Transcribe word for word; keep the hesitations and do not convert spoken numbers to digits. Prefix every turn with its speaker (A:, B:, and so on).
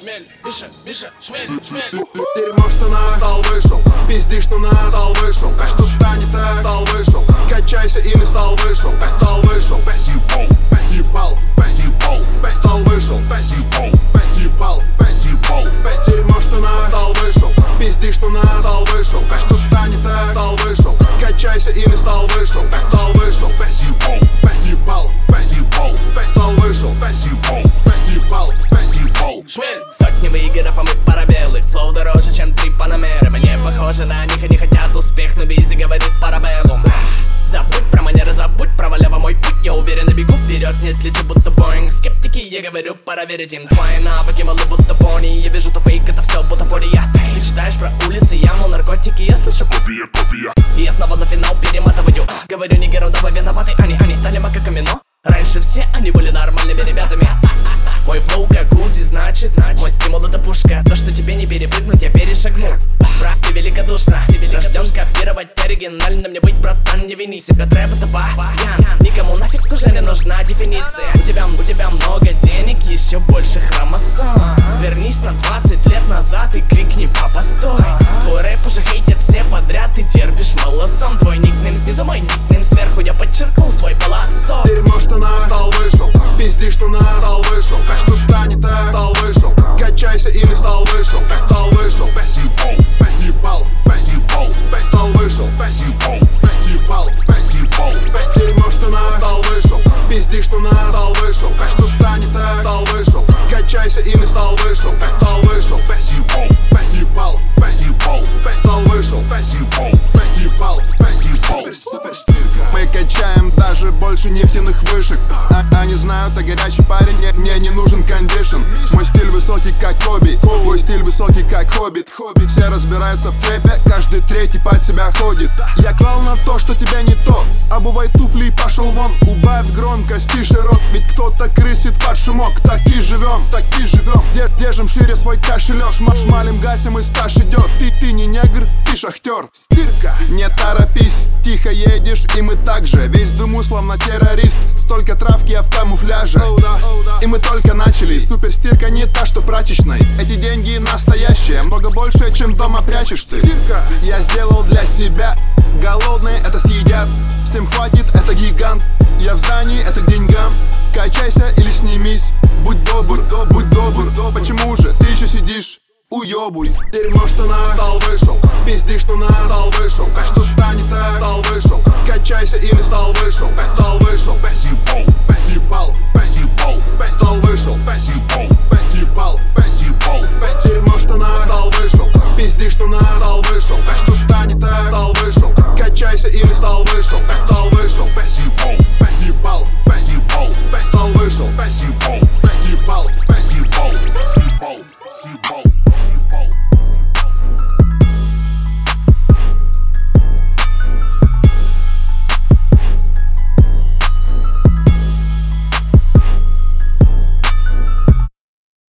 A: шмель, Миша, Миша, шмель, шмель.
B: Дерьмо в штанах, стал вышел. Пиздишь на нас, стал вышел. А что-то не так, стал вышел. Качайся или стал вышел. Стал вышел. Съебал, съебал, съебал. Стал вышел. Съебал, съебал, съебал. Дерьмо в штанах, стал вышел. Пиздишь на нас, стал вышел. А что-то не так, стал вышел. Качайся или стал вышел. Стал вышел. Съебал, съебал, съебал. Стал вышел. Съебал, съебал, съебал.
A: Шмель, сотни выигров, а мы парабеллы. Флоу дороже, чем три панамеры. Мы не похожи на них, они хотят успех, но Бизи говорит парабеллум. Забудь про манеры, забудь про валево мой путь. Я уверенно бегу вперед, нет лечу будто Боинг. Скептики, я говорю, пора верить им. Твои навыки малы будто пони. Я вижу, то фейк, это все бутафория. Ты читаешь про улицы, я мол наркотики. Я слышу копия, копия. И я снова на финал перематываю. Говорю, не герондово виноваты они. Они стали макаками, но раньше все они были нормальными ребятами. Мой флоу как Узи, значит, значит мой стимул это пушка. То, что тебе не перепрыгнуть, я перешагнул. Брат, ты великодушно, рожден копировать оригинально. Мне быть, братан, не вини себя, трэп это баян. Никому нафиг уже не нужна дефиниция. У тебя, у тебя много денег, еще больше хромосом. Вернись на двадцать лет назад и крикни: папа, стой. Твой рэп уже хейтят все подряд, ты терпишь молодцом. Твой никнейм снизу, мой никнейм сверху, я подчеркнул свой полосок.
B: Дерьмо в штанах, стал вышел. Пиздишь на нас, стал вышел. А что-то не так, стал вышел. Качайся или стал вышел. Стал вышел. Съебал, съебал, съебал. Стал вышел. Съебал, съебал, съебал. Дерьмо в штанах, стал вышел. Пиздишь на нас, стал вышел. А что-то не так, стал вышел. Качайся или стал вышел. Стал вышел. Съебал, съебал, съебал. Стал вышел. Съебал, съебал, съебал. Супер стирка. Мы качаем даже больше нефтяных вышек. а Они знают, а горячий парень мне, мне не нужен кондишн. Мой стиль высокий как Коби, твой стиль высокий как Хоббит. Все разбираются в трэпе, каждый третий под себя ходит. Я клал на то, что тебя не то. Обувай туфли и пошел вон. Убавь громкость, тише рот, ведь кто-то крысит под шумок. Так и живем, так и живем. Держим шире свой кошелек, шмалим, гасим и стаж идет. Ты, ты не негр, ты шахтер. Стирка, не торопись, тихо едешь и мы так же. Весь дыму словно террорист, столько травки я в камуфляже. И мы только начали, супер стирка не та, что прачечной. Эти деньги настоящие, много больше, чем дома прячешь ты. Стирка, я сделал для себя, голодные это съедят. Всем хватит, это гигант. Я в здании, это к деньгам. Качайся или снимись, будь добр, будь добр. Почему же ты еще сидишь? Уебуй. Дерьмо в штанах, стал вышел.